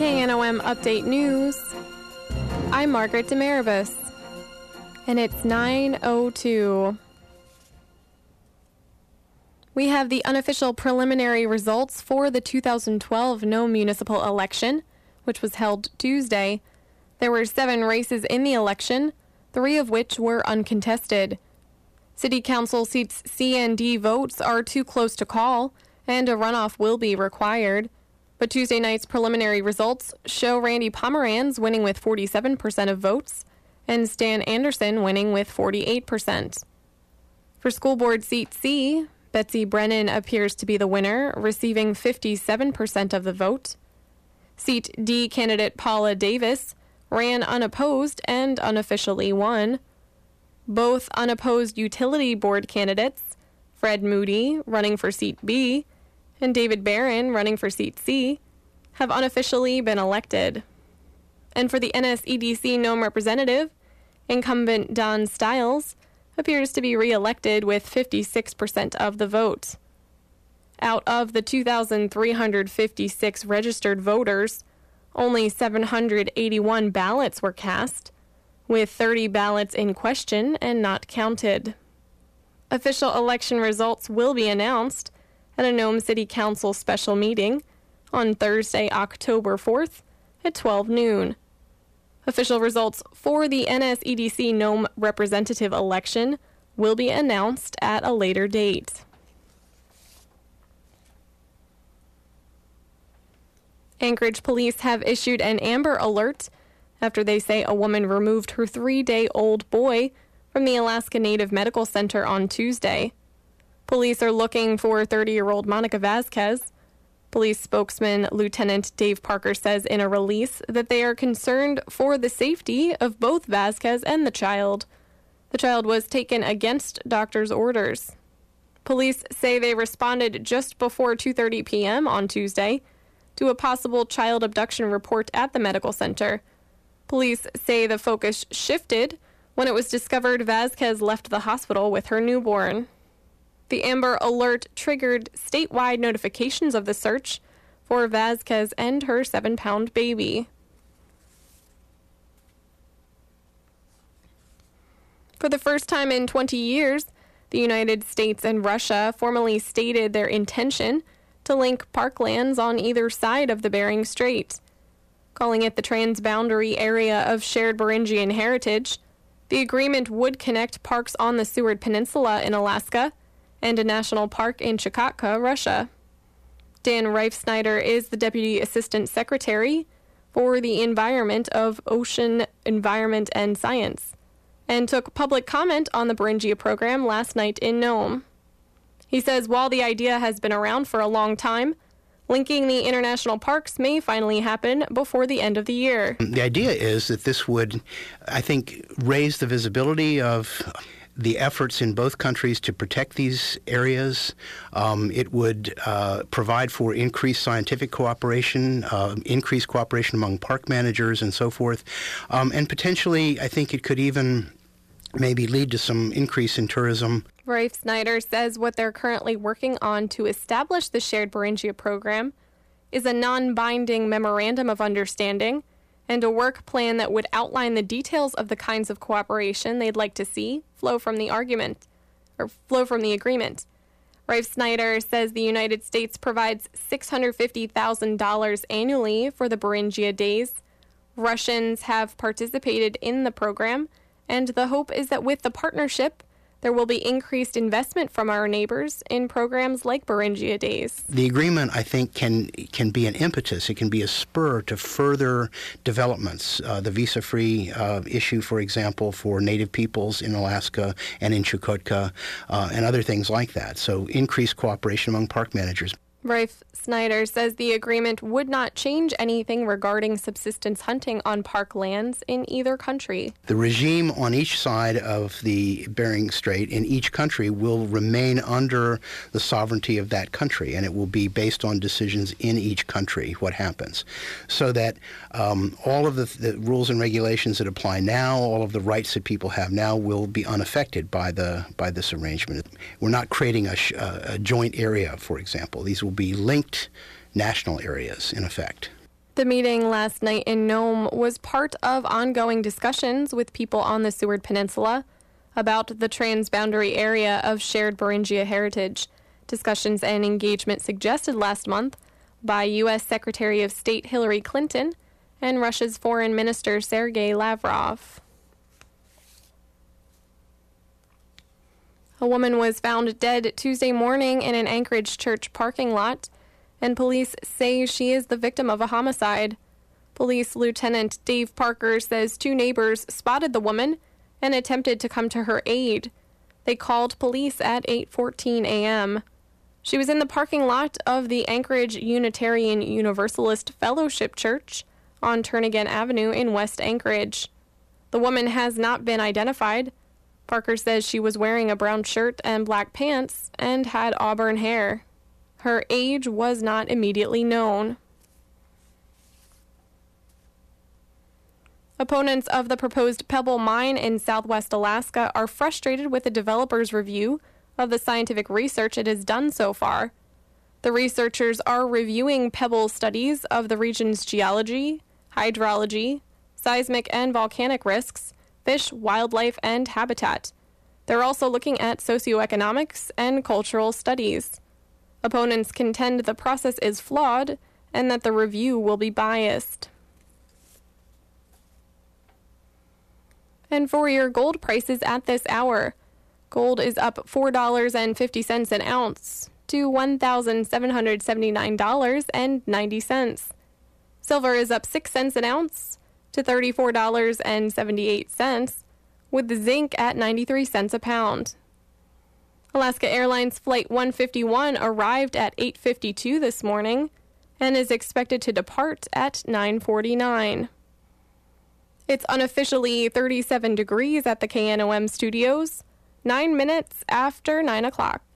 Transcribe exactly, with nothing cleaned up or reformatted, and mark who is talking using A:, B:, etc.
A: K N O M Update News. I'm Margaret Demaribus, and it's nine oh two. We have the unofficial preliminary results for the two thousand twelve Nome municipal election, which was held Tuesday. There were seven races in the election, three of which were uncontested. City Council seats C and D votes are too close to call, and a runoff will be required. But Tuesday night's preliminary results show Randy Pomeranz winning with forty-seven percent of votes and Stan Anderson winning with forty-eight percent. For School Board Seat C, Betsy Brennan appears to be the winner, receiving fifty-seven percent of the vote. Seat D candidate Paula Davis ran unopposed and unofficially won. Both unopposed utility board candidates, Fred Moody running for Seat B and David Barron running for Seat C, have unofficially been elected. And for the N S E D C Nome representative, incumbent Don Stiles appears to be re-elected with fifty-six percent of the vote. Out of the two thousand three hundred fifty-six registered voters, only seven hundred eighty-one ballots were cast, with thirty ballots in question and not counted. Official election results will be announced at a Nome City Council special meeting on Thursday, October fourth at twelve noon. Official results for the N S E D C Nome representative election will be announced at a later date. Anchorage police have issued an Amber Alert after they say a woman removed her three-day-old boy from the Alaska Native Medical Center on Tuesday. Police are looking for thirty-year-old Monica Vasquez. Police spokesman Lieutenant Dave Parker says in a release that they are concerned for the safety of both Vasquez and the child. The child was taken against doctor's orders. Police say they responded just before two thirty p.m. on Tuesday to a possible child abduction report at the medical center. Police say the focus shifted when it was discovered Vasquez left the hospital with her newborn. The Amber Alert triggered statewide notifications of the search for Vasquez and her seven-pound baby. For the first time in twenty years, the United States and Russia formally stated their intention to link parklands on either side of the Bering Strait. Calling it the transboundary area of shared Beringian heritage, the agreement would connect parks on the Seward Peninsula in Alaska and a national park in Chukotka, Russia. Dan Reifsnyder is the Deputy Assistant Secretary for the Environment of Ocean, Environment, and Science, and took public comment on the Beringia program last night in Nome. He says while the idea has been around for a long time, linking the international parks may finally happen before the end of the year.
B: The idea is that this would, I think, raise the visibility of the efforts in both countries to protect these areas. Um, it would uh, provide for increased scientific cooperation, uh, increased cooperation among park managers and so forth. Um, and potentially, I think it could even maybe lead to some increase in tourism.
A: Reifsnyder says what they're currently working on to establish the Shared Beringia program is a non-binding memorandum of understanding and a work plan that would outline the details of the kinds of cooperation they'd like to see flow from the argument, or flow from the agreement. Reifsnyder says the United States provides six hundred fifty thousand dollars annually for the Beringia Days. Russians have participated in the program, and the hope is that with the partnership, there will be increased investment from our neighbors in programs like Beringia Days.
B: The agreement, I think, can can be an impetus. It can be a spur to further developments. Uh, the visa-free uh, issue, for example, for Native peoples in Alaska and in Chukotka, uh, and other things like that. So increased cooperation among park managers.
A: Reifsnyder says the agreement would not change anything regarding subsistence hunting on park lands in either country.
B: The regime on each side of the Bering Strait in each country will remain under the sovereignty of that country, and it will be based on decisions in each country, what happens. So that um, all of the, the rules and regulations that apply now, all of the rights that people have now will be unaffected by the by this arrangement. We're not creating a, sh- a joint area, for example. These will be linked national areas, in effect.
A: The meeting last night in Nome was part of ongoing discussions with people on the Seward Peninsula about the transboundary area of shared Beringia heritage. Discussions and engagement suggested last month by U S Secretary of State Hillary Clinton and Russia's Foreign Minister Sergei Lavrov. A woman was found dead Tuesday morning in an Anchorage church parking lot, and police say she is the victim of a homicide. Police Lieutenant Dave Parker says two neighbors spotted the woman and attempted to come to her aid. They called police at eight fourteen a.m. She was in the parking lot of the Anchorage Unitarian Universalist Fellowship Church on Turnagain Avenue in West Anchorage. The woman has not been identified. Parker says she was wearing a brown shirt and black pants and had auburn hair. Her age was not immediately known. Opponents of the proposed Pebble Mine in southwest Alaska are frustrated with the developer's review of the scientific research it has done so far. The researchers are reviewing Pebble studies of the region's geology, hydrology, seismic and volcanic risks, fish, wildlife, and habitat. They're also looking at socioeconomics and cultural studies. Opponents contend the process is flawed and that the review will be biased. And for your gold prices at this hour, gold is up four dollars and fifty cents an ounce to one thousand seven hundred seventy-nine dollars and ninety cents. Silver is up six cents an ounce to thirty-four dollars and seventy-eight cents, with the zinc at ninety-three cents a pound. Alaska Airlines Flight one fifty-one arrived at eight fifty-two this morning and is expected to depart at nine forty-nine. It's unofficially thirty-seven degrees at the K N O M studios, nine minutes after nine o'clock.